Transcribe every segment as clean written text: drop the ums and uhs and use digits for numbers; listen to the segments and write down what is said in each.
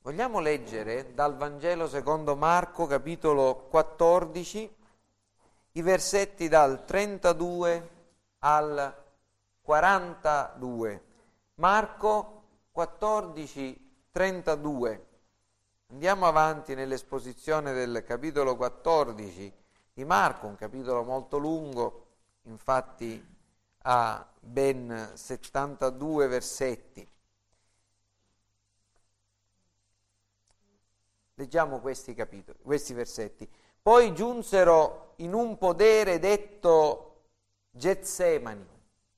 Vogliamo leggere dal Vangelo secondo Marco, capitolo 14, i versetti dal 32 al 42. Marco 14, 32. Andiamo avanti nell'esposizione del capitolo 14 di Marco, un capitolo molto lungo, infatti ha ben 72 versetti. Leggiamo questi versetti. Poi giunsero in un podere detto Getsemani,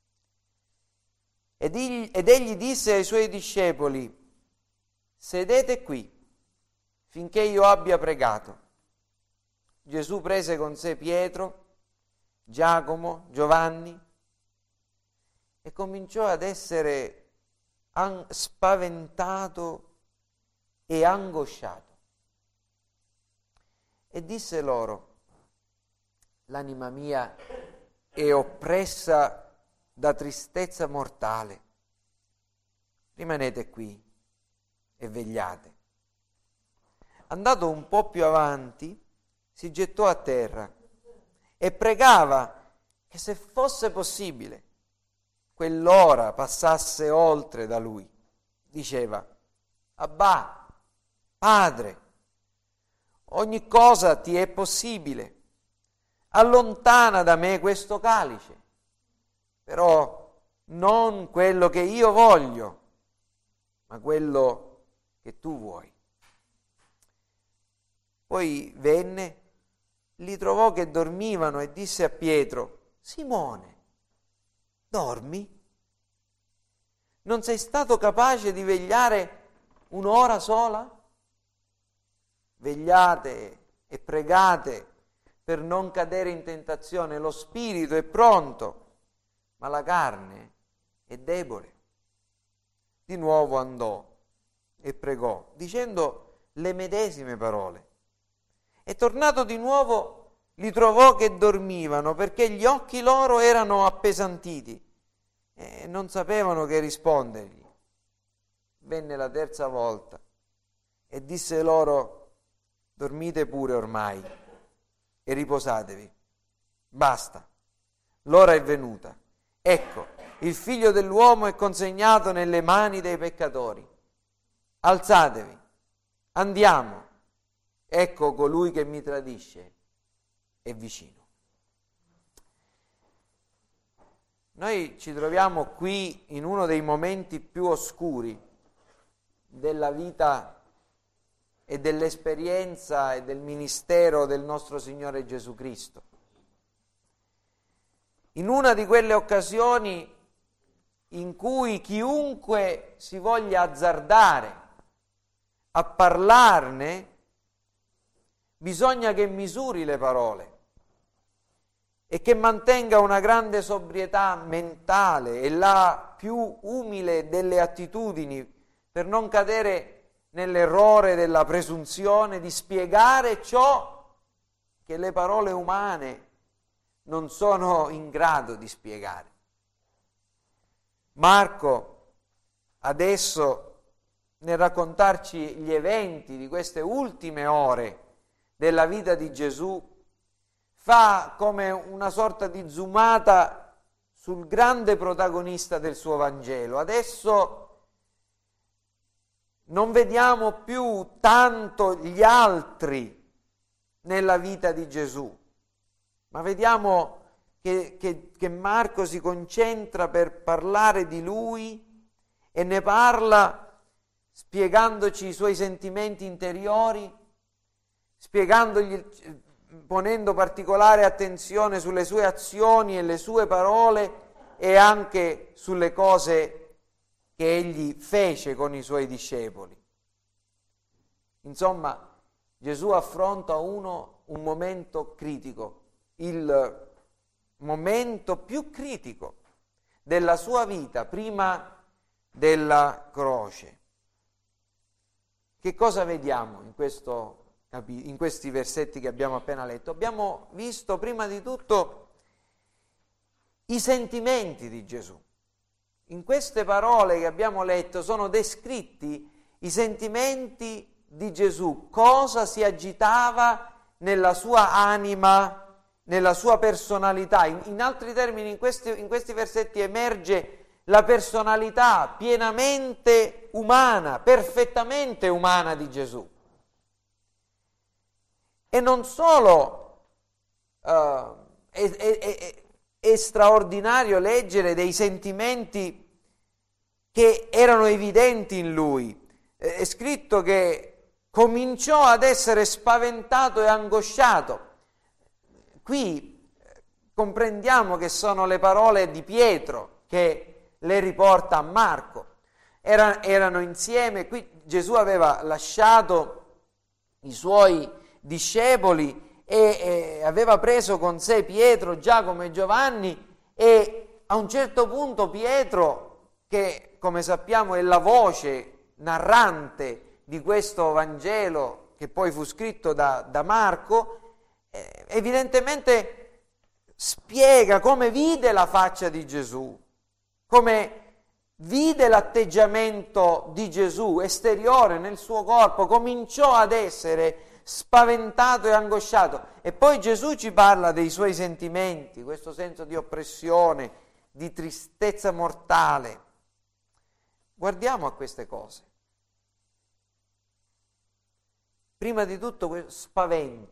ed egli disse ai suoi discepoli: sedete qui finché io abbia pregato. Gesù prese con sé Pietro, Giacomo, Giovanni e cominciò ad essere spaventato e angosciato. E disse loro: l'anima mia è oppressa da tristezza mortale. Rimanete qui e vegliate. Andato un po' più avanti, si gettò a terra e pregava che, se fosse possibile, quell'ora passasse oltre da lui. Diceva: Abbà, Padre, ogni cosa ti è possibile, allontana da me questo calice, però non quello che io voglio, ma quello che tu vuoi. Poi venne, li trovò che dormivano e disse a Pietro: Simone, dormi? Non sei stato capace di vegliare un'ora sola? Vegliate e pregate per non cadere in tentazione. Lo spirito è pronto, ma la carne è debole. Di nuovo andò e pregò, dicendo le medesime parole. E tornato di nuovo li trovò che dormivano, perché gli occhi loro erano appesantiti e non sapevano che rispondergli. Venne la terza volta e disse loro: dormite pure ormai e riposatevi. Basta, l'ora è venuta. Ecco, il figlio dell'uomo è consegnato nelle mani dei peccatori. Alzatevi, andiamo. Ecco, colui che mi tradisce è vicino. Noi ci troviamo qui in uno dei momenti più oscuri della vita e dell'esperienza e del ministero del nostro Signore Gesù Cristo. In una di quelle occasioni in cui chiunque si voglia azzardare a parlarne, bisogna che misuri le parole e che mantenga una grande sobrietà mentale e la più umile delle attitudini per non cadere nell'errore della presunzione di spiegare ciò che le parole umane non sono in grado di spiegare. Marco, adesso, nel raccontarci gli eventi di queste ultime ore della vita di Gesù, fa come una sorta di zoomata sul grande protagonista del suo Vangelo. Adesso non vediamo più tanto gli altri nella vita di Gesù, ma vediamo che Marco si concentra per parlare di lui e ne parla spiegandoci i suoi sentimenti interiori, ponendo particolare attenzione sulle sue azioni e le sue parole e anche sulle cose che egli fece con i suoi discepoli. Insomma, Gesù affronta un momento critico, il momento più critico della sua vita prima della croce. Che cosa vediamo in questi versetti che abbiamo appena letto? Abbiamo visto prima di tutto i sentimenti di Gesù. In queste parole che abbiamo letto sono descritti i sentimenti di Gesù, cosa si agitava nella sua anima, nella sua personalità. In altri termini, in questi versetti emerge la personalità pienamente umana, perfettamente umana di Gesù. E non solo è straordinario leggere dei sentimenti che erano evidenti in lui. È scritto che cominciò ad essere spaventato e angosciato. Qui comprendiamo che sono le parole di Pietro che le riporta a Marco. Erano insieme, qui Gesù aveva lasciato i suoi discepoli e aveva preso con sé Pietro, Giacomo e Giovanni, e a un certo punto Pietro, che come sappiamo è la voce narrante di questo Vangelo che poi fu scritto da Marco, evidentemente spiega come vide la faccia di Gesù, come vide l'atteggiamento di Gesù esteriore nel suo corpo, cominciò ad essere spaventato e angosciato. E poi Gesù ci parla dei suoi sentimenti, questo senso di oppressione, di tristezza mortale. Guardiamo a queste cose. Prima di tutto spavento.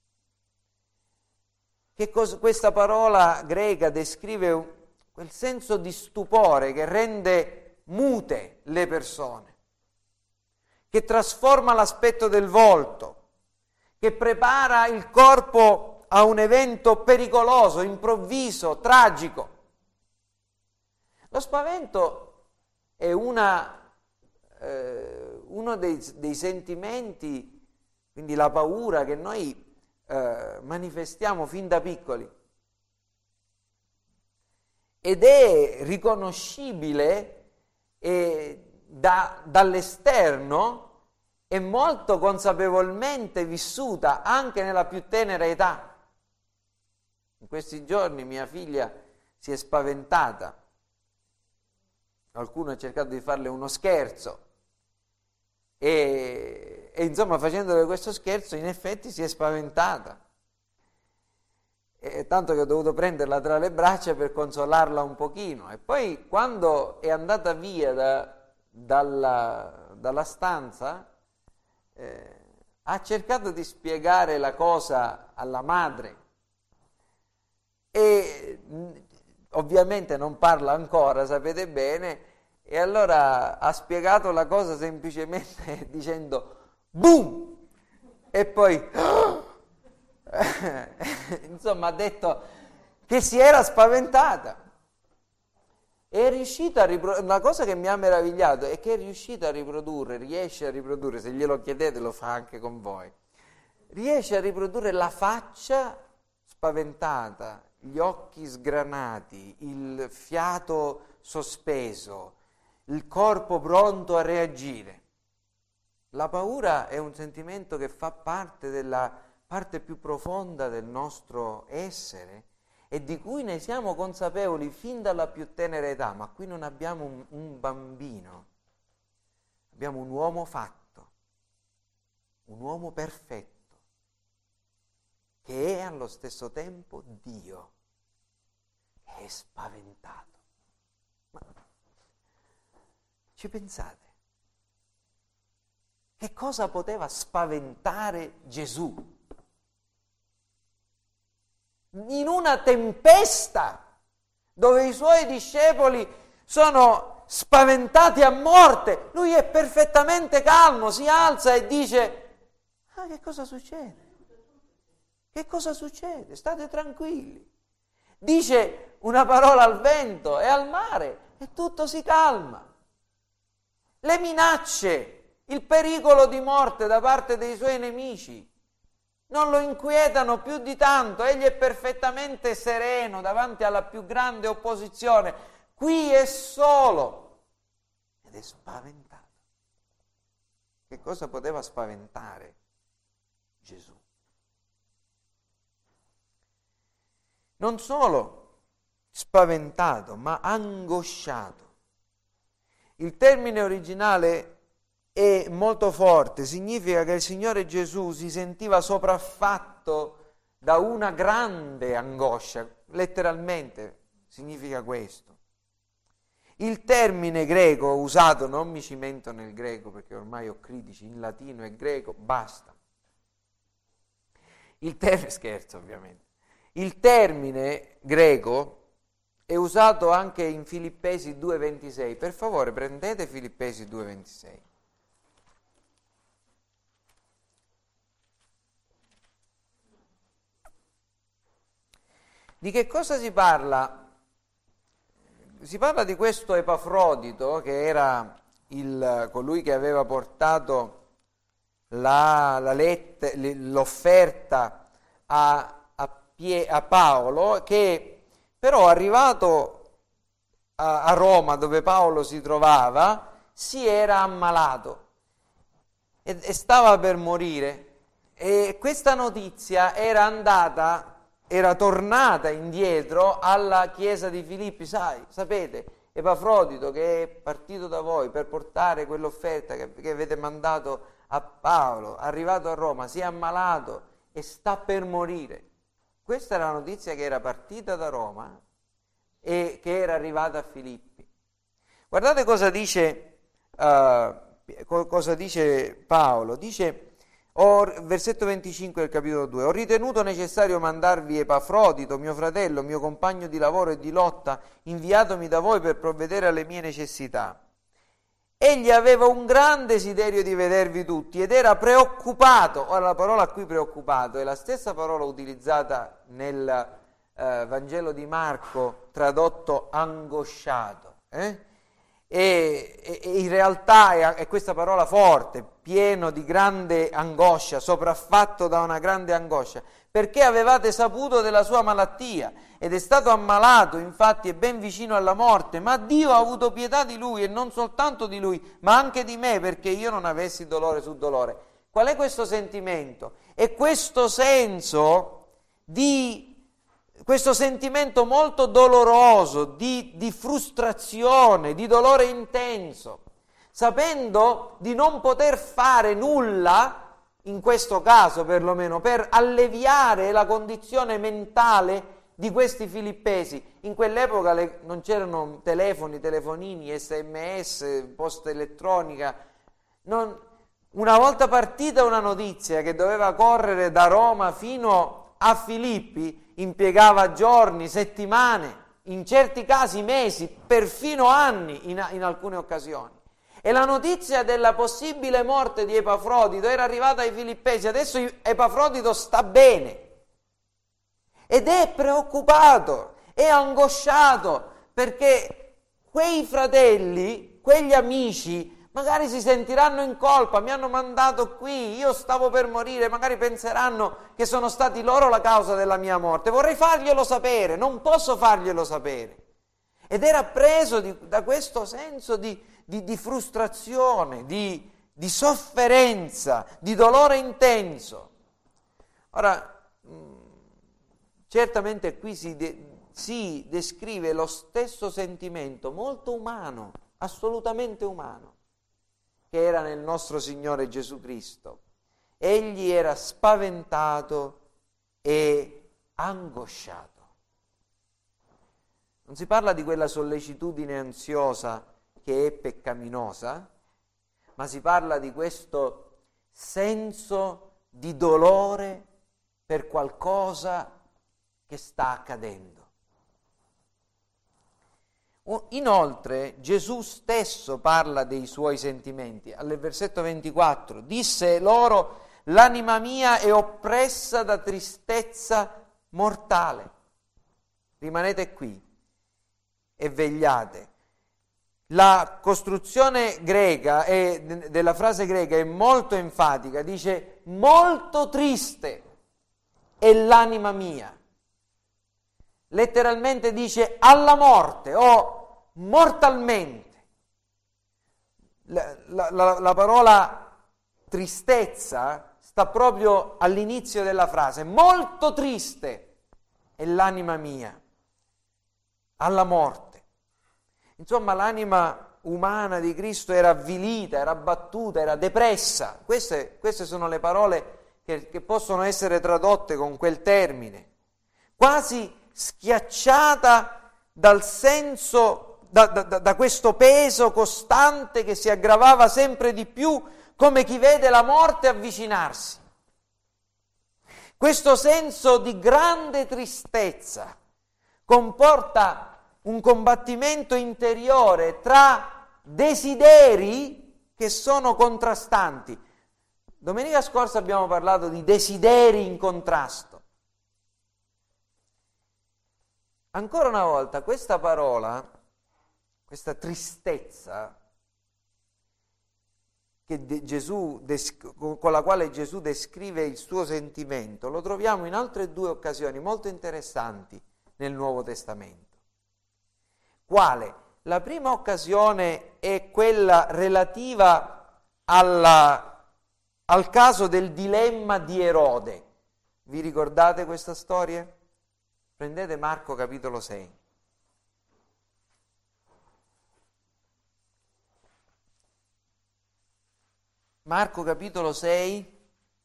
Questa parola greca descrive quel senso di stupore che rende mute le persone, che trasforma l'aspetto del volto, che prepara il corpo a un evento pericoloso, improvviso, tragico. Lo spavento è uno dei sentimenti, quindi la paura che noi manifestiamo fin da piccoli, ed è riconoscibile dall'esterno e molto consapevolmente vissuta anche nella più tenera età. In questi giorni mia figlia si è spaventata, qualcuno ha cercato di farle uno scherzo e insomma, facendole questo scherzo, in effetti si è spaventata. E tanto che ho dovuto prenderla tra le braccia per consolarla un pochino. E poi, quando è andata via dalla stanza, ha cercato di spiegare la cosa alla madre. E ovviamente non parla ancora, sapete bene, e allora ha spiegato la cosa semplicemente dicendo boom! E poi insomma ha detto che si era spaventata. È riuscita a riprodurre, una cosa che mi ha meravigliato è che è riuscita a riprodurre, riesce a riprodurre, se glielo chiedete lo fa anche con voi, riesce a riprodurre la faccia spaventata, gli occhi sgranati, il fiato sospeso, il corpo pronto a reagire. La paura è un sentimento che fa parte della parte più profonda del nostro essere e di cui ne siamo consapevoli fin dalla più tenera età, ma qui non abbiamo un bambino, abbiamo un uomo fatto, un uomo perfetto, che è allo stesso tempo Dio, è spaventato. Ma ci pensate? Che cosa poteva spaventare Gesù? In una tempesta dove i suoi discepoli sono spaventati a morte, lui è perfettamente calmo, si alza e dice: ah, che cosa succede? Che cosa succede? State tranquilli. Dice una parola al vento e al mare e tutto si calma. Le minacce, il pericolo di morte da parte dei suoi nemici non lo inquietano più di tanto, egli è perfettamente sereno davanti alla più grande opposizione. Qui è solo ed è spaventato. Che cosa poteva spaventare Gesù? Non solo spaventato, ma angosciato. Il termine originale è molto forte, significa che il Signore Gesù si sentiva sopraffatto da una grande angoscia, letteralmente significa questo. Il termine greco usato, non mi cimento nel greco perché ormai ho critici in latino e greco, basta. Scherzo ovviamente. Il termine greco è usato anche in Filippesi 2,26. Per favore prendete Filippesi 2,26. Di che cosa si parla? Si parla di questo Epafrodito, che era colui che aveva portato l'offerta a Paolo, che però arrivato a Roma, dove Paolo si trovava, si era ammalato e stava per morire. E questa notizia era tornata indietro alla chiesa di Filippi. Sapete, Epafrodito, che è partito da voi per portare quell'offerta che avete mandato a Paolo, arrivato a Roma, si è ammalato e sta per morire. Questa era la notizia che era partita da Roma e che era arrivata a Filippi. Guardate cosa dice Paolo. Dice, versetto 25 del capitolo 2: ho ritenuto necessario mandarvi Epafrodito, mio fratello, mio compagno di lavoro e di lotta, inviatomi da voi per provvedere alle mie necessità. Egli aveva un gran desiderio di vedervi tutti ed era preoccupato. Ora, la parola qui preoccupato è la stessa parola utilizzata nel Vangelo di Marco, tradotto angosciato. E in realtà è questa parola forte, pieno di grande angoscia, sopraffatto da una grande angoscia, perché avevate saputo della sua malattia ed è stato ammalato, infatti è ben vicino alla morte, ma Dio ha avuto pietà di lui, e non soltanto di lui, ma anche di me, perché io non avessi dolore su dolore. Qual è questo sentimento? È questo sentimento molto doloroso, di frustrazione, di dolore intenso, sapendo di non poter fare nulla, in questo caso perlomeno, per alleviare la condizione mentale di questi filippesi. In quell'epoca non c'erano telefoni, telefonini, SMS, posta elettronica. Una volta partita una notizia che doveva correre da Roma fino a Filippi, impiegava giorni, settimane, in certi casi mesi, perfino anni in alcune occasioni. E la notizia della possibile morte di Epafrodito era arrivata ai filippesi. Adesso Epafrodito sta bene ed è preoccupato, è angosciato, perché quei fratelli, quegli amici, magari si sentiranno in colpa. Mi hanno mandato qui, io stavo per morire, magari penseranno che sono stati loro la causa della mia morte. Vorrei farglielo sapere, non posso farglielo sapere. Ed era preso da questo senso di frustrazione, di sofferenza, di dolore intenso. Ora, certamente qui si descrive lo stesso sentimento molto umano, assolutamente umano, che era nel nostro Signore Gesù Cristo. Egli era spaventato e angosciato. Non si parla di quella sollecitudine ansiosa che è peccaminosa, ma si parla di questo senso di dolore per qualcosa che sta accadendo. Inoltre Gesù stesso parla dei suoi sentimenti. Al versetto 24 disse loro: l'anima mia è oppressa da tristezza mortale. Rimanete qui e vegliate. La costruzione greca della frase greca è molto enfatica, dice molto triste è l'anima mia. Letteralmente dice alla morte o mortalmente. La parola tristezza sta proprio all'inizio della frase. Molto triste è l'anima mia, alla morte. Insomma, l'anima umana di Cristo era avvilita, era abbattuta, era depressa. Queste sono le parole che possono essere tradotte con quel termine. Quasi schiacciata dal senso, da questo peso costante che si aggravava sempre di più, come chi vede la morte avvicinarsi. Questo senso di grande tristezza comporta un combattimento interiore tra desideri che sono contrastanti. Domenica scorsa abbiamo parlato di desideri in contrasto. Ancora una volta, questa parola, questa tristezza con la quale Gesù descrive il suo sentimento, lo troviamo in altre due occasioni molto interessanti nel Nuovo Testamento. Quale? La prima occasione è quella relativa al caso del dilemma di Erode. Vi ricordate questa storia? Prendete Marco capitolo 6. Marco capitolo 6,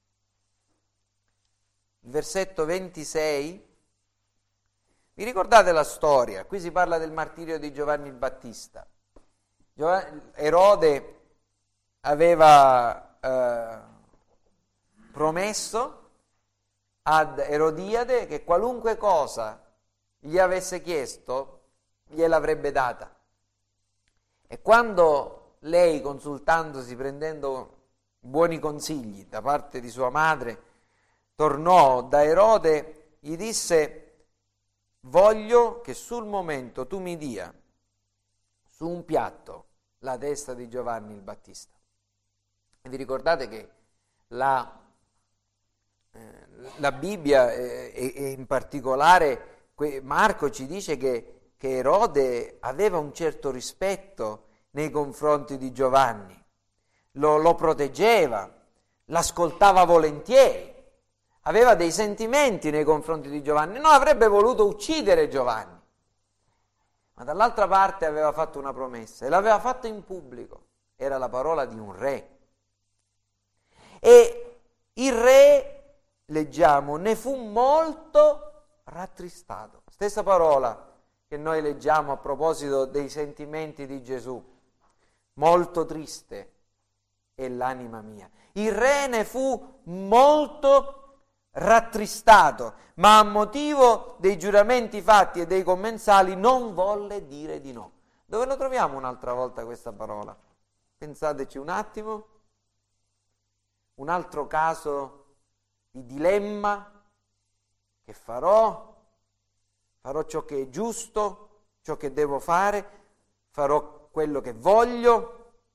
versetto 26. Vi ricordate la storia? Qui si parla del martirio di Giovanni il Battista. Erode aveva promesso ad Erodiade che qualunque cosa gli avesse chiesto gliel'avrebbe data. E quando lei, consultandosi, prendendo buoni consigli da parte di sua madre, tornò da Erode, gli disse: voglio che sul momento tu mi dia su un piatto la testa di Giovanni il Battista. E vi ricordate che la Bibbia e in particolare Marco ci dice che Erode aveva un certo rispetto nei confronti di Giovanni, lo proteggeva, l'ascoltava volentieri, aveva dei sentimenti nei confronti di Giovanni, non avrebbe voluto uccidere Giovanni, ma dall'altra parte aveva fatto una promessa e l'aveva fatta in pubblico, era la parola di un re. E il re, leggiamo, ne fu molto rattristato. Stessa parola che noi leggiamo a proposito dei sentimenti di Gesù. Molto triste è l'anima mia. Il re ne fu molto rattristato, ma a motivo dei giuramenti fatti e dei commensali non volle dire di no. Dove lo troviamo un'altra volta questa parola? Pensateci un attimo. Un altro caso di dilemma: che farò ciò che è giusto, ciò che devo fare, farò quello che voglio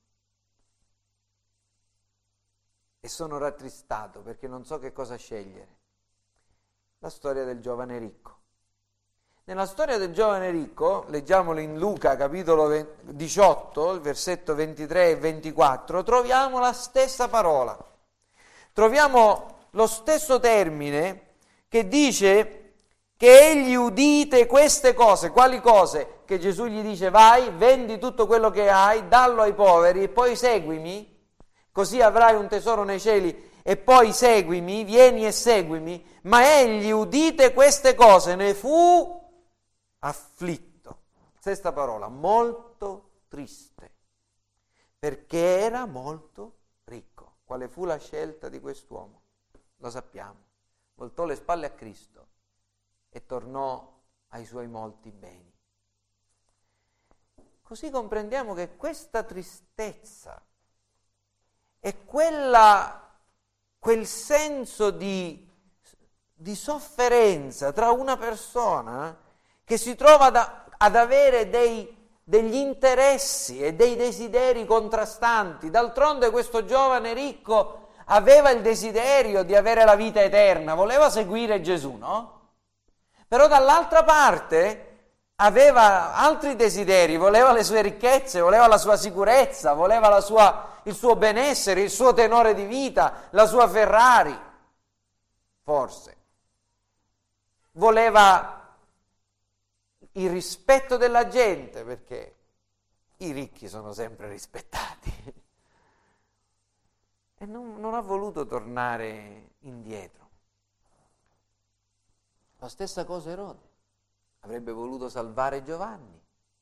e sono rattristato perché non so che cosa scegliere. La storia del giovane ricco. Nella storia del giovane ricco, leggiamolo in Luca capitolo 18, il versetto 23 e 24, troviamo la stessa parola. Troviamo lo stesso termine che dice che egli udite queste cose. Quali cose? Che Gesù gli dice: vai, vendi tutto quello che hai, dallo ai poveri e poi seguimi, così avrai un tesoro nei cieli, e poi seguimi, vieni e seguimi. Ma egli, udite queste cose, ne fu afflitto. Stessa parola, molto triste, perché era molto ricco. Quale fu la scelta di quest'uomo? Lo sappiamo. Voltò le spalle a Cristo e tornò ai suoi molti beni. Così comprendiamo che questa tristezza è quel senso di sofferenza tra una persona che si trova ad avere degli interessi e dei desideri contrastanti. D'altronde questo giovane ricco aveva il desiderio di avere la vita eterna, voleva seguire Gesù, no? Però dall'altra parte aveva altri desideri, voleva le sue ricchezze, voleva la sua sicurezza, voleva il suo benessere, il suo tenore di vita, la sua Ferrari, forse. Voleva il rispetto della gente, perché i ricchi sono sempre rispettati. E non ha voluto tornare indietro. La stessa cosa Erode. Avrebbe voluto salvare Giovanni,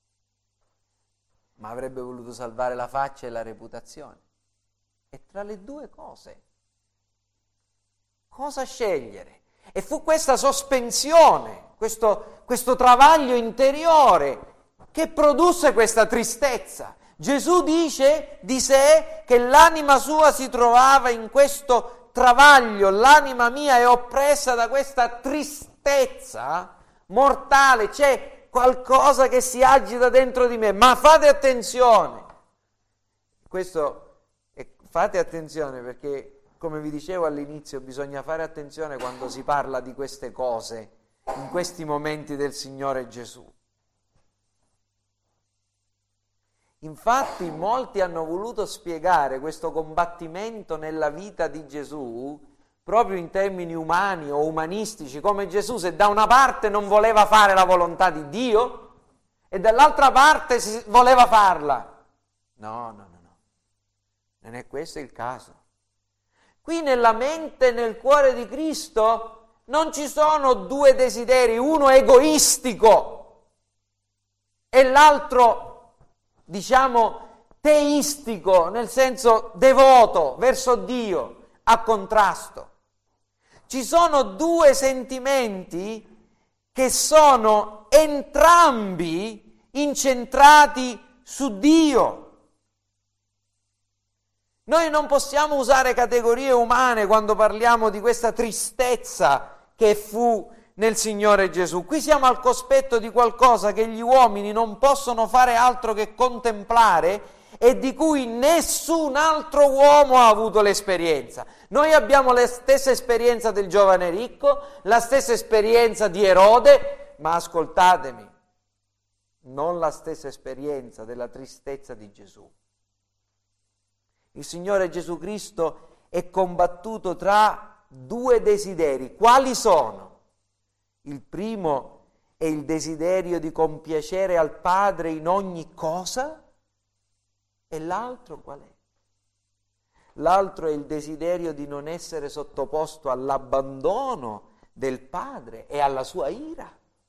ma avrebbe voluto salvare la faccia e la reputazione. E tra le due cose, cosa scegliere? E fu questa sospensione, questo travaglio interiore che produsse questa tristezza. Gesù dice di sé che l'anima sua si trovava in questo travaglio, l'anima mia è oppressa da questa tristezza mortale, c'è qualcosa che si agita dentro di me, ma fate attenzione. Fate attenzione perché, come vi dicevo all'inizio, bisogna fare attenzione quando si parla di queste cose, in questi momenti del Signore Gesù. Infatti molti hanno voluto spiegare questo combattimento nella vita di Gesù proprio in termini umani o umanistici, come Gesù se da una parte non voleva fare la volontà di Dio e dall'altra parte voleva farla. No, non è questo il caso. Qui nella mente e nel cuore di Cristo non ci sono due desideri, uno egoistico e l'altro, teistico, nel senso devoto verso Dio, a contrasto. Ci sono due sentimenti che sono entrambi incentrati su Dio. Noi non possiamo usare categorie umane quando parliamo di questa tristezza che fu nel Signore Gesù. Qui siamo al cospetto di qualcosa che gli uomini non possono fare altro che contemplare e di cui nessun altro uomo ha avuto l'esperienza. Noi abbiamo la stessa esperienza del giovane ricco, la stessa esperienza di Erode, ma ascoltatemi, non la stessa esperienza della tristezza di Gesù. Il Signore Gesù Cristo è combattuto tra due desideri. Quali sono? Il primo è il desiderio di compiacere al Padre in ogni cosa e l'altro qual è? L'altro è il desiderio di non essere sottoposto all'abbandono del Padre e alla sua ira.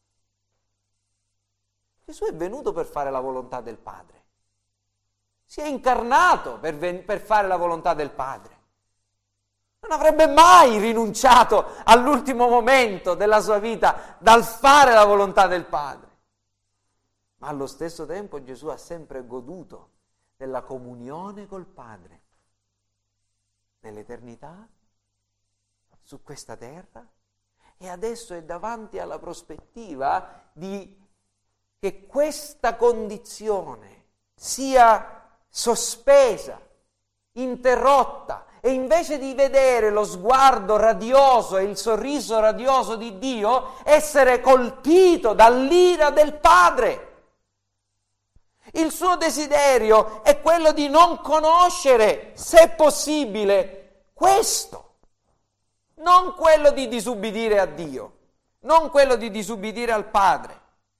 Gesù è venuto per fare la volontà del Padre. Si è incarnato per fare la volontà del Padre. Non avrebbe mai rinunciato all'ultimo momento della sua vita dal fare la volontà del Padre. Ma allo stesso tempo Gesù ha sempre goduto della comunione col Padre, nell'eternità, su questa terra, e adesso è davanti alla prospettiva di che questa condizione sia sospesa, interrotta, e invece di vedere lo sguardo radioso e il sorriso radioso di Dio, essere colpito dall'ira del Padre. Il suo desiderio è quello di non conoscere, se possibile, questo, non quello di disubbidire a Dio, non quello di disubbidire al Padre.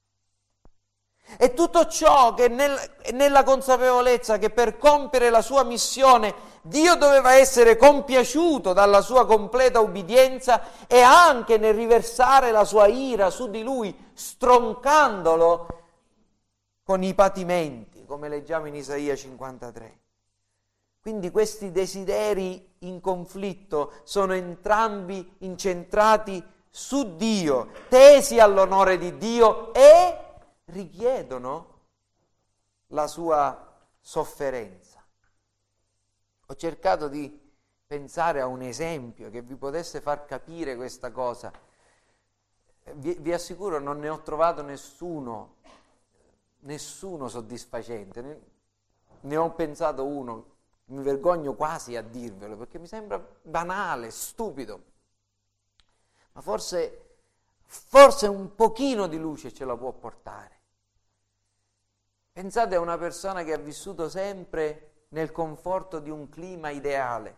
E tutto ciò che nella consapevolezza che per compiere la sua missione Dio doveva essere compiaciuto dalla sua completa ubbidienza e anche nel riversare la sua ira su di lui, stroncandolo con i patimenti, come leggiamo in Isaia 53. Quindi questi desideri in conflitto sono entrambi incentrati su Dio, tesi all'onore di Dio e richiedono la sua sofferenza. Ho cercato di pensare a un esempio che vi potesse far capire questa cosa. Vi assicuro, non ne ho trovato nessuno soddisfacente. Ne ho pensato uno, mi vergogno quasi a dirvelo perché mi sembra banale, stupido, ma forse un pochino di luce ce la può portare. Pensate a una persona che ha vissuto sempre nel conforto di un clima ideale,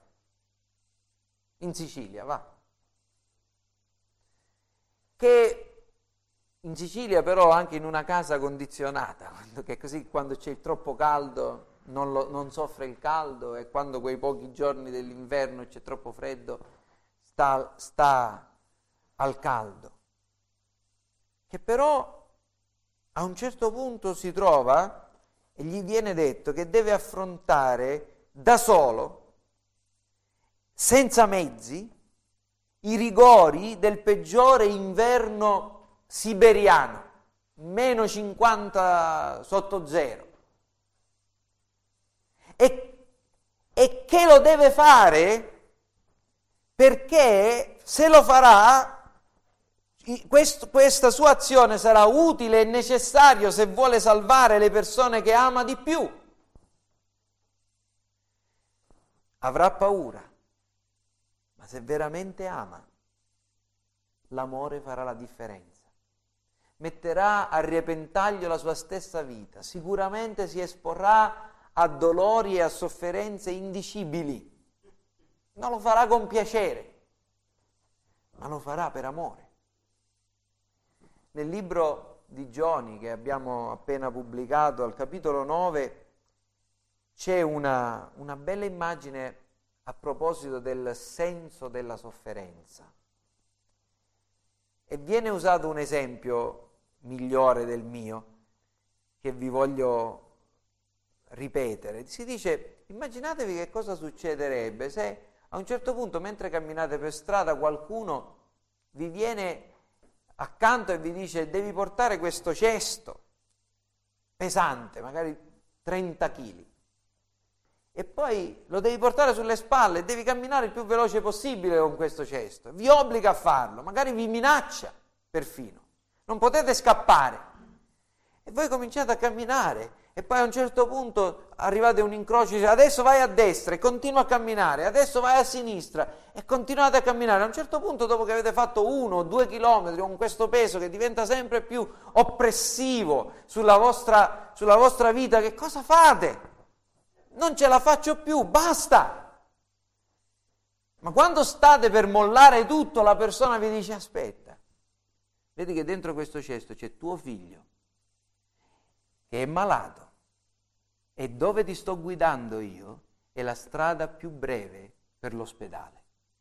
in Sicilia, va, che In Sicilia però anche in una casa condizionata, che così quando c'è troppo caldo non soffre il caldo, e quando quei pochi giorni dell'inverno c'è troppo freddo sta al caldo, che però a un certo punto si trova e gli viene detto che deve affrontare da solo, senza mezzi, i rigori del peggiore inverno siberiano, meno 50 sotto zero, e che lo deve fare perché se lo farà, questa sua azione sarà utile e necessaria se vuole salvare le persone che ama di più. Avrà paura, ma se veramente ama, l'amore farà la differenza. Metterà a repentaglio la sua stessa vita, sicuramente si esporrà a dolori e a sofferenze indicibili. Non lo farà con piacere, ma lo farà per amore. Nel libro di Gioni, che abbiamo appena pubblicato, al capitolo 9, c'è una bella immagine a proposito del senso della sofferenza. E viene usato un esempio migliore del mio, che vi voglio ripetere. Si dice, immaginatevi che cosa succederebbe se a un certo punto, mentre camminate per strada, qualcuno vi viene accanto e vi dice: devi portare questo cesto pesante, magari 30 kg, e poi lo devi portare sulle spalle e devi camminare il più veloce possibile con questo cesto. Vi obbliga a farlo, magari vi minaccia perfino. Non potete scappare. E voi cominciate a camminare e poi a un certo punto arrivate a un incrocio e dice: adesso vai a destra e continua a camminare, adesso vai a sinistra e continuate a camminare. A un certo punto, dopo che avete fatto 1 o 2 chilometri con questo peso che diventa sempre più oppressivo sulla vostra vita, che cosa fate? Non ce la faccio più, basta! Ma quando state per mollare tutto, la persona vi dice: aspetta, vedi che dentro questo cesto c'è tuo figlio che è malato, e dove ti sto guidando io è la strada più breve per l'ospedale.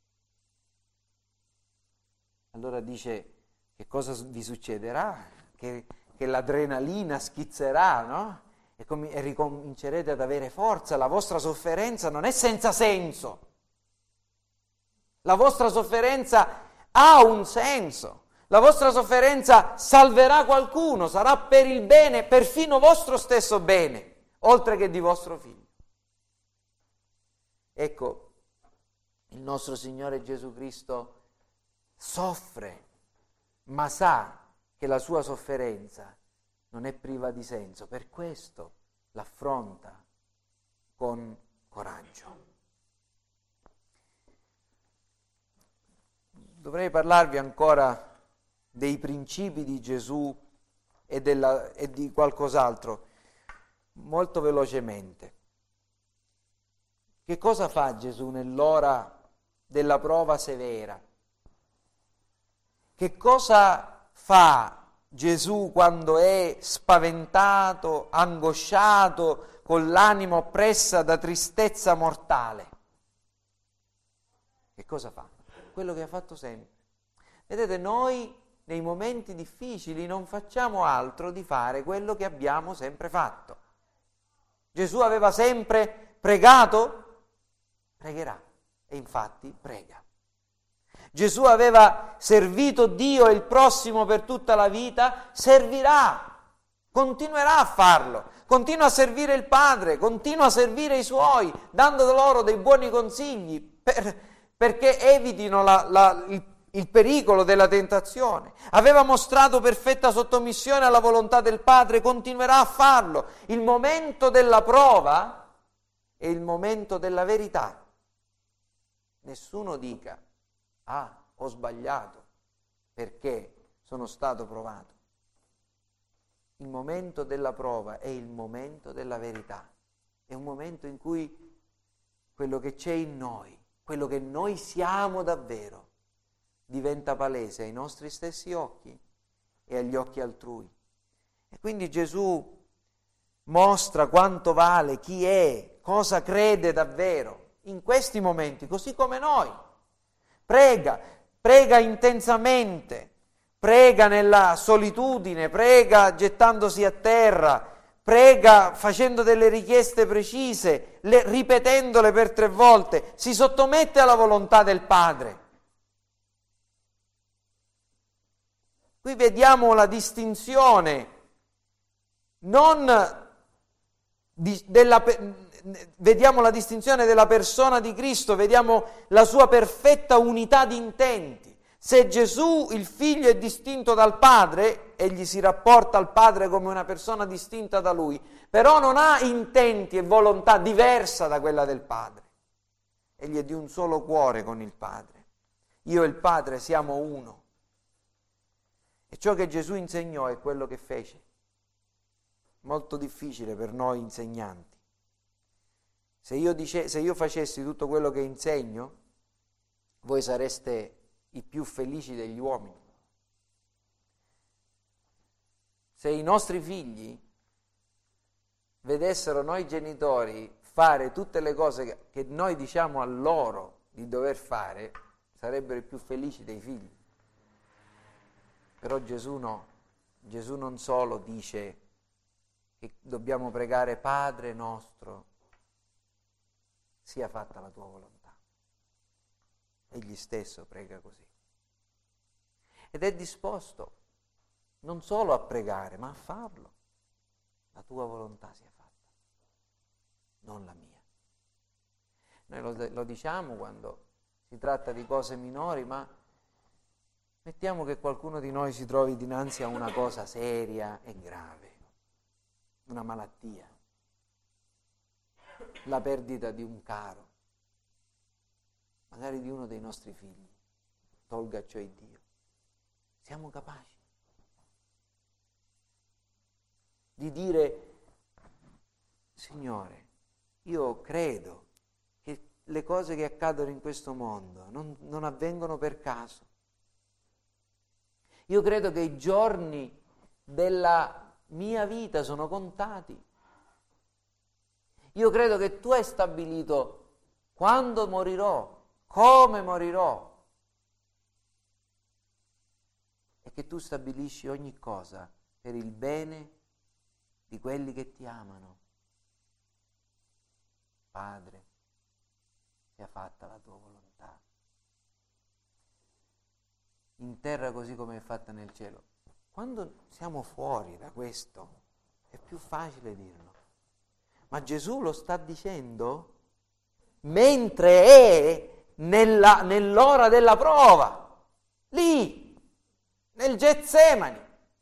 Allora dice: che cosa vi succederà? Che l'adrenalina schizzerà, no? E ricomincerete ad avere forza. La vostra sofferenza non è senza senso. La vostra sofferenza ha un senso. La vostra sofferenza salverà qualcuno, sarà per il bene, perfino vostro stesso bene, oltre che di vostro figlio. Ecco, il nostro Signore Gesù Cristo soffre, ma sa che la sua sofferenza non è priva di senso, per questo l'affronta con coraggio. Dovrei parlarvi ancora dei principi di Gesù e di qualcos'altro, molto velocemente. Che cosa fa Gesù nell'ora della prova severa? Che cosa fa Gesù quando è spaventato, angosciato, con l'anima oppressa da tristezza mortale? Che cosa fa? Quello che ha fatto sempre. Vedete, noi nei momenti difficili non facciamo altro di fare quello che abbiamo sempre fatto. Gesù aveva sempre pregato, pregherà, e infatti prega. Gesù aveva servito Dio e il prossimo per tutta la vita, servirà, continuerà a farlo, continua a servire il Padre, continua a servire i Suoi, dando loro dei buoni consigli perché evitino il pericolo della tentazione. Aveva mostrato perfetta sottomissione alla volontà del Padre, continuerà a farlo. Il momento della prova è il momento della verità. Nessuno dica: ah, ho sbagliato perché sono stato provato. Il momento della prova è il momento della verità. È un momento in cui quello che c'è in noi, quello che noi siamo davvero, diventa palese ai nostri stessi occhi e agli occhi altrui. E quindi Gesù mostra quanto vale, chi è, cosa crede davvero in questi momenti, così come noi. Prega intensamente, prega nella solitudine, prega gettandosi a terra, prega facendo delle richieste precise, ripetendole per 3 volte, si sottomette alla volontà del Padre. Qui vediamo la distinzione vediamo la distinzione della persona di Cristo, vediamo la sua perfetta unità di intenti. Se Gesù, il Figlio, è distinto dal Padre, egli si rapporta al Padre come una persona distinta da Lui, però non ha intenti e volontà diversa da quella del Padre. Egli è di un solo cuore con il Padre. Io e il Padre siamo uno. E ciò che Gesù insegnò è quello che fece. Molto difficile per noi insegnanti. Se io facessi tutto quello che insegno, voi sareste i più felici degli uomini. Se i nostri figli vedessero noi genitori fare tutte le cose che noi diciamo a loro di dover fare, sarebbero i più felici dei figli. Però Gesù no. Gesù non solo dice che dobbiamo pregare Padre nostro, sia fatta la tua volontà. Egli stesso prega così. Ed è disposto non solo a pregare, ma a farlo. La tua volontà sia fatta, non la mia. Noi lo diciamo quando si tratta di cose minori, ma mettiamo che qualcuno di noi si trovi dinanzi a una cosa seria e grave, una malattia, la perdita di un caro, magari di uno dei nostri figli, tolga ciò Dio. Siamo capaci di dire: Signore, io credo che le cose che accadono in questo mondo non avvengono per caso. Io credo che i giorni della mia vita sono contati. Io credo che tu hai stabilito quando morirò, come morirò, e che tu stabilisci ogni cosa per il bene di quelli che ti amano. Padre, sia fatta la tua volontà, in terra così come è fatta nel cielo. Quando siamo fuori da questo è più facile dirlo, ma Gesù lo sta dicendo mentre è nell'ora della prova, lì, nel Getsemani.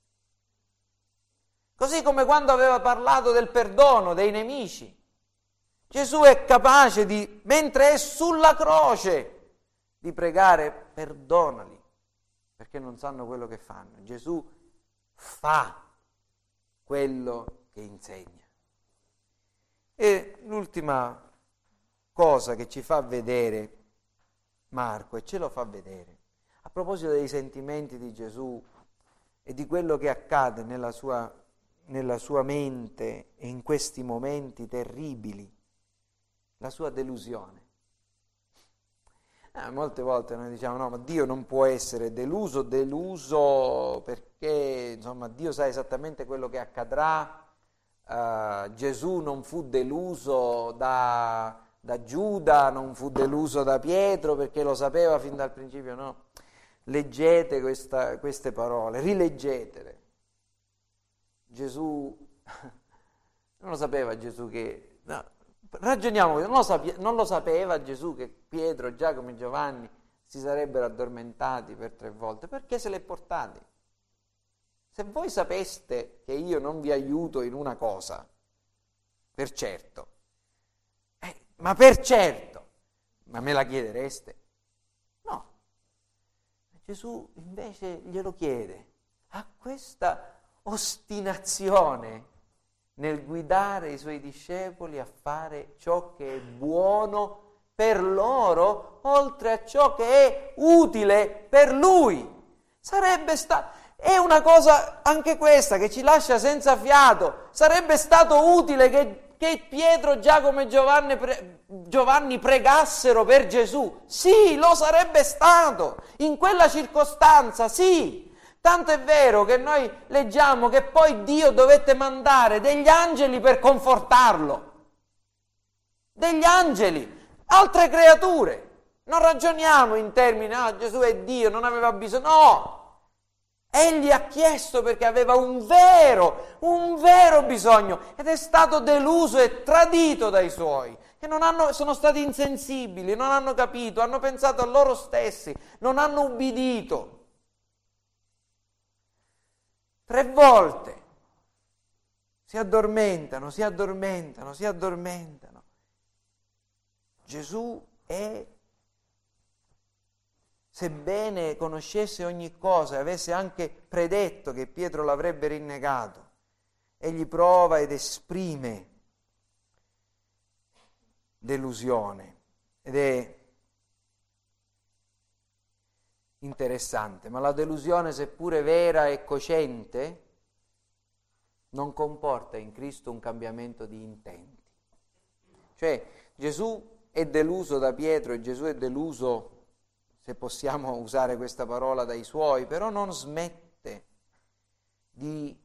Così come quando aveva parlato del perdono dei nemici. Gesù è capace di, mentre è sulla croce, di pregare: perdonali, perché non sanno quello che fanno. Gesù fa quello che insegna. E l'ultima cosa che ci fa vedere Marco, e ce lo fa vedere, a proposito dei sentimenti di Gesù e di quello che accade nella sua mente e in questi momenti terribili, la sua delusione. Molte volte noi diciamo: no, ma Dio non può essere deluso perché insomma Dio sa esattamente quello che accadrà. Gesù non fu deluso da Giuda, non fu deluso da Pietro perché lo sapeva fin dal principio. No, leggete queste parole, rileggetele. Gesù non lo sapeva Gesù che... No, ragioniamo, non lo sapeva Gesù che Pietro, Giacomo e Giovanni si sarebbero addormentati per 3 volte. Perché se li è portati? Se voi sapeste che io non vi aiuto in una cosa, per certo, ma per certo, ma me la chiedereste? No. Gesù invece glielo chiede. Ha questa ostinazione nel guidare i suoi discepoli a fare ciò che è buono per loro, oltre a ciò che è utile per lui. Sarebbe stato... È una cosa anche questa che ci lascia senza fiato. Sarebbe stato utile che Pietro, Giacomo e Giovanni pregassero per Gesù. Sì, lo sarebbe stato. In quella circostanza, sì. Tanto è vero che noi leggiamo che poi Dio dovette mandare degli angeli per confortarlo. Degli angeli, altre creature. Non ragioniamo in termini, Gesù è Dio, non aveva bisogno. No! Egli ha chiesto perché aveva un vero bisogno ed è stato deluso e tradito dai suoi, che sono stati insensibili, non hanno capito, hanno pensato a loro stessi, non hanno ubbidito. 3 volte si addormentano. Gesù è, sebbene conoscesse ogni cosa e avesse anche predetto che Pietro l'avrebbe rinnegato, egli prova ed esprime delusione. Ed è interessante, ma la delusione, seppure vera e cocente, non comporta in Cristo un cambiamento di intenti. Cioè, Gesù è deluso da Pietro e Gesù è deluso, se possiamo usare questa parola, dai suoi, però non smette di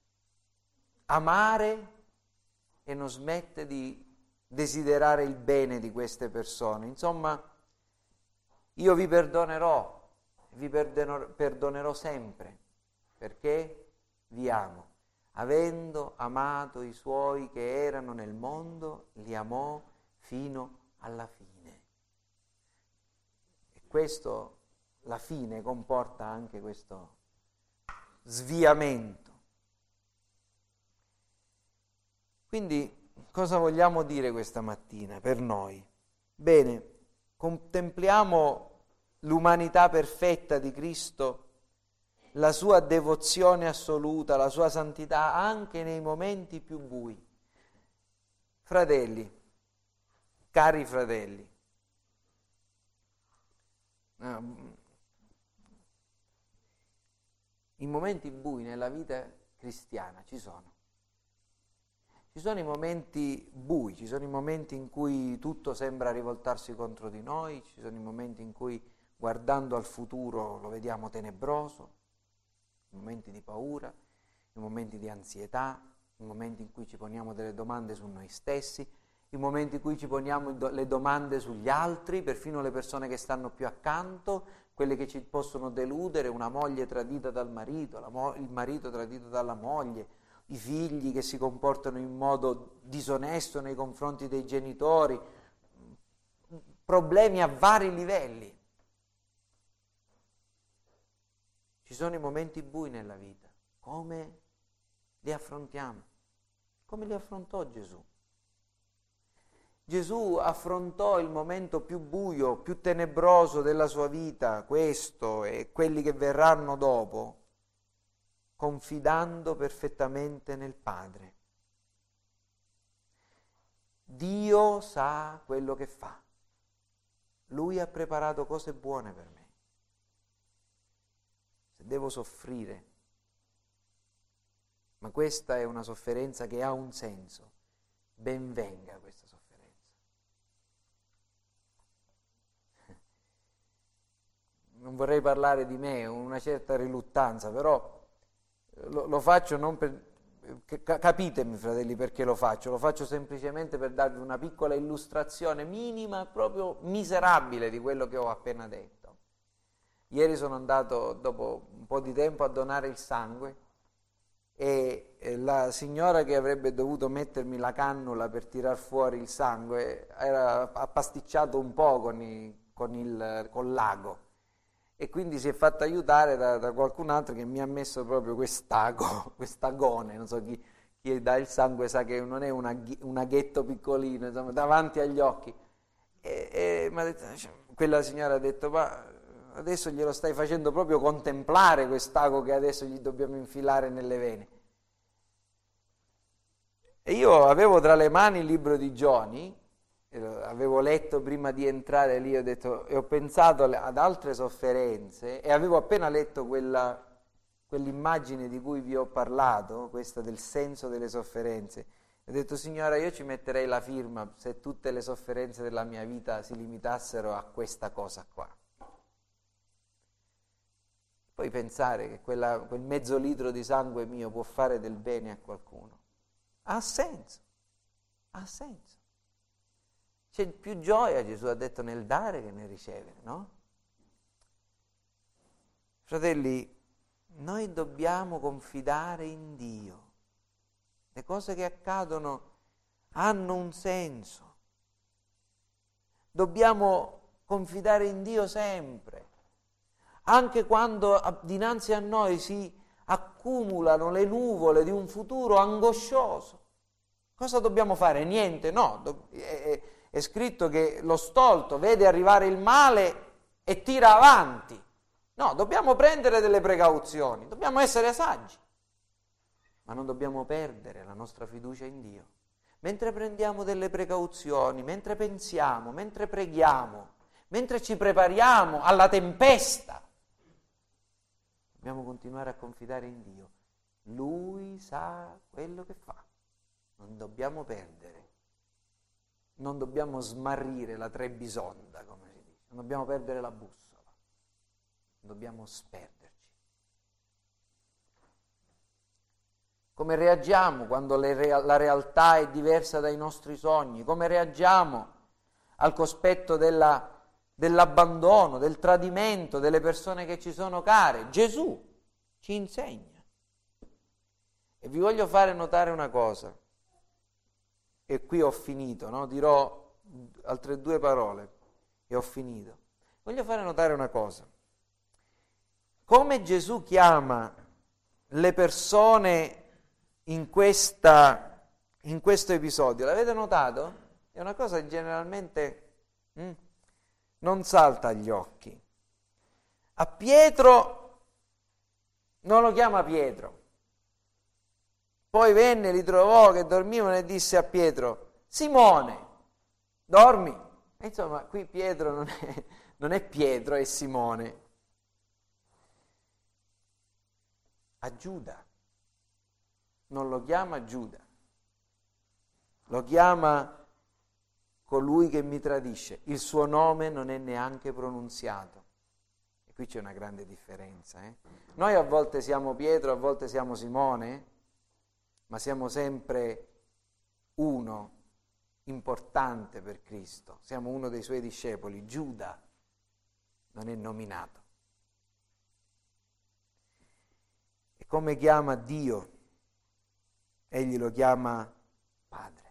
amare e non smette di desiderare il bene di queste persone. Insomma, io vi perdonerò sempre, perché vi amo. Avendo amato i suoi che erano nel mondo, li amò fino alla fine. E questo, la fine, comporta anche questo sviamento. Quindi, cosa vogliamo dire questa mattina per noi? Bene, contempliamo l'umanità perfetta di Cristo, la sua devozione assoluta, la sua santità anche nei momenti più bui. Fratelli, cari fratelli, i momenti bui nella vita cristiana ci sono. Ci sono i momenti bui, ci sono i momenti in cui tutto sembra rivoltarsi contro di noi, ci sono i momenti in cui guardando al futuro lo vediamo tenebroso, i momenti di paura, i momenti di ansietà, i momenti in cui ci poniamo delle domande su noi stessi, i momenti in cui ci poniamo le domande sugli altri, perfino le persone che stanno più accanto, quelle che ci possono deludere, una moglie tradita dal marito, il marito tradito dalla moglie, i figli che si comportano in modo disonesto nei confronti dei genitori, problemi a vari livelli. Ci sono i momenti bui nella vita. Come li affrontiamo? Come li affrontò Gesù? Gesù affrontò il momento più buio, più tenebroso della sua vita, questo e quelli che verranno dopo, confidando perfettamente nel Padre. Dio sa quello che fa. Lui ha preparato cose buone per me. Se devo soffrire, ma questa è una sofferenza che ha un senso, ben venga questa sofferenza. Non vorrei parlare di me, ho una certa riluttanza, però lo faccio non per... Capitemi, fratelli, perché lo faccio semplicemente per darvi una piccola illustrazione minima, proprio miserabile di quello che ho appena detto. Ieri sono andato, dopo un po' di tempo, a donare il sangue e la signora che avrebbe dovuto mettermi la cannula per tirar fuori il sangue ha pasticciato un po' col l'ago. E quindi si è fatta aiutare da qualcun altro che mi ha messo proprio quest'agone, non so chi dà il sangue sa che non è un aghetto piccolino, insomma, davanti agli occhi. E mi ha detto, quella signora ha detto, ma adesso glielo stai facendo proprio contemplare quest'ago che adesso gli dobbiamo infilare nelle vene. E io avevo tra le mani il libro di Gioni, avevo letto prima di entrare lì, ho detto, e ho pensato ad altre sofferenze e avevo appena letto quella quell'immagine di cui vi ho parlato, questa del senso delle sofferenze, ho detto: Signora, io ci metterei la firma se tutte le sofferenze della mia vita si limitassero a questa cosa qua. Puoi pensare che quel mezzo litro di sangue mio può fare del bene a qualcuno? Ha senso, ha senso. C'è più gioia, Gesù ha detto, nel dare che nel ricevere, no? Fratelli, noi dobbiamo confidare in Dio. Le cose che accadono hanno un senso. Dobbiamo confidare in Dio sempre. Anche quando dinanzi a noi si accumulano le nuvole di un futuro angoscioso. Cosa dobbiamo fare? Niente, no. È scritto che lo stolto vede arrivare il male e tira avanti. No, dobbiamo prendere delle precauzioni, dobbiamo essere saggi, ma non dobbiamo perdere la nostra fiducia in Dio. Mentre prendiamo delle precauzioni, mentre pensiamo, mentre preghiamo, mentre ci prepariamo alla tempesta, dobbiamo continuare a confidare in Dio. Lui sa quello che fa. Non dobbiamo perdere, non dobbiamo smarrire la trebisonda, come si dice, non dobbiamo perdere la bussola, non dobbiamo sperderci. Come reagiamo quando la realtà è diversa dai nostri sogni? Come reagiamo al cospetto dell'abbandono, del tradimento delle persone che ci sono care? Gesù ci insegna. E vi voglio fare notare una cosa, e qui ho finito, no? Dirò altre 2 parole e ho finito. Voglio fare notare una cosa. Come Gesù chiama le persone in questo episodio, l'avete notato? È una cosa che generalmente non salta agli occhi. A Pietro non lo chiama Pietro. Poi venne, li trovò che dormivano e disse a Pietro: Simone, dormi? E insomma, qui Pietro non è Pietro, è Simone. A Giuda. Non lo chiama Giuda. Lo chiama colui che mi tradisce. Il suo nome non è neanche pronunziato. E qui c'è una grande differenza. Noi a volte siamo Pietro, a volte siamo Simone, ma siamo sempre uno importante per Cristo. Siamo uno dei suoi discepoli. Giuda non è nominato. E come chiama Dio? Egli lo chiama Padre.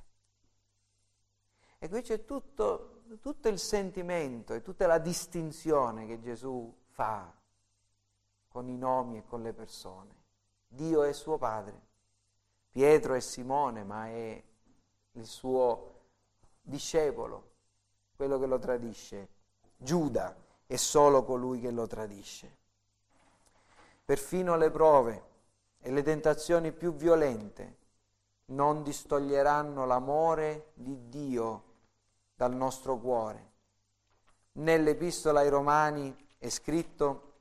E qui c'è tutto il sentimento e tutta la distinzione che Gesù fa con i nomi e con le persone. Dio è suo Padre. Pietro è Simone, ma è il suo discepolo, quello che lo tradisce. Giuda è solo colui che lo tradisce. Perfino le prove e le tentazioni più violente non distoglieranno l'amore di Dio dal nostro cuore. Nell'Epistola ai Romani è scritto: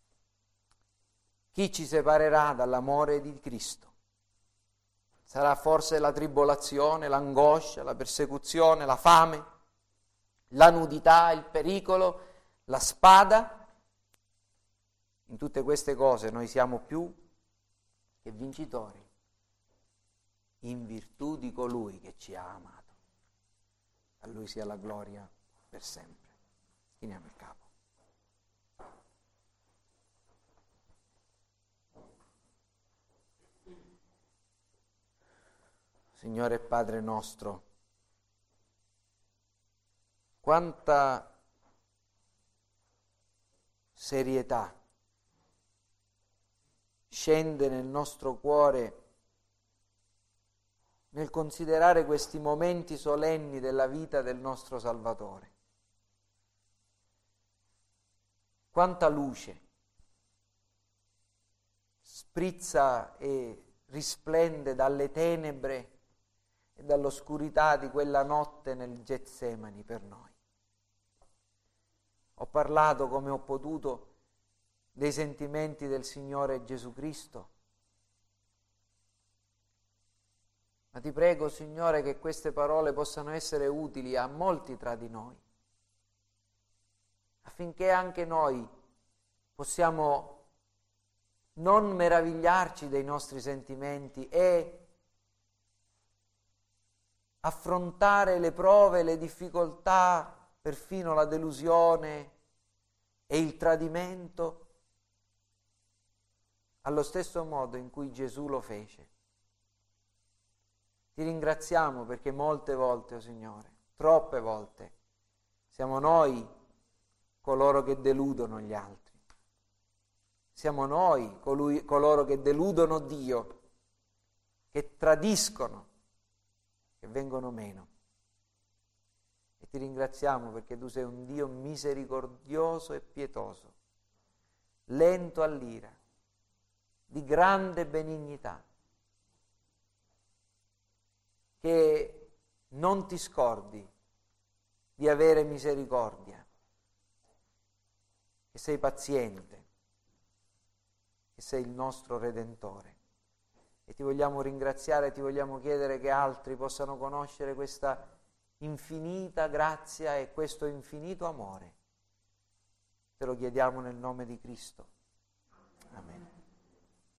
chi ci separerà dall'amore di Cristo? Sarà forse la tribolazione, l'angoscia, la persecuzione, la fame, la nudità, il pericolo, la spada? In tutte queste cose noi siamo più che vincitori, in virtù di colui che ci ha amato. A Lui sia la gloria per sempre. Chiniamo il capo. Signore Padre nostro, quanta serietà scende nel nostro cuore nel considerare questi momenti solenni della vita del nostro Salvatore. Quanta luce sprizza e risplende dalle tenebre e dall'oscurità di quella notte nel Getsemani per noi. Ho parlato come ho potuto dei sentimenti del Signore Gesù Cristo. Ma ti prego, Signore, che queste parole possano essere utili a molti tra di noi, affinché anche noi possiamo non meravigliarci dei nostri sentimenti e affrontare le prove, le difficoltà, perfino la delusione e il tradimento allo stesso modo in cui Gesù lo fece. Ti ringraziamo perché molte volte, oh Signore, troppe volte, siamo noi coloro che deludono gli altri. Siamo noi coloro che deludono Dio, che tradiscono, che vengono meno. E ti ringraziamo perché tu sei un Dio misericordioso e pietoso, lento all'ira, di grande benignità, che non ti scordi di avere misericordia, che sei paziente, che sei il nostro Redentore. E ti vogliamo ringraziare, ti vogliamo chiedere che altri possano conoscere questa infinita grazia e questo infinito amore. Te lo chiediamo nel nome di Cristo. Amen.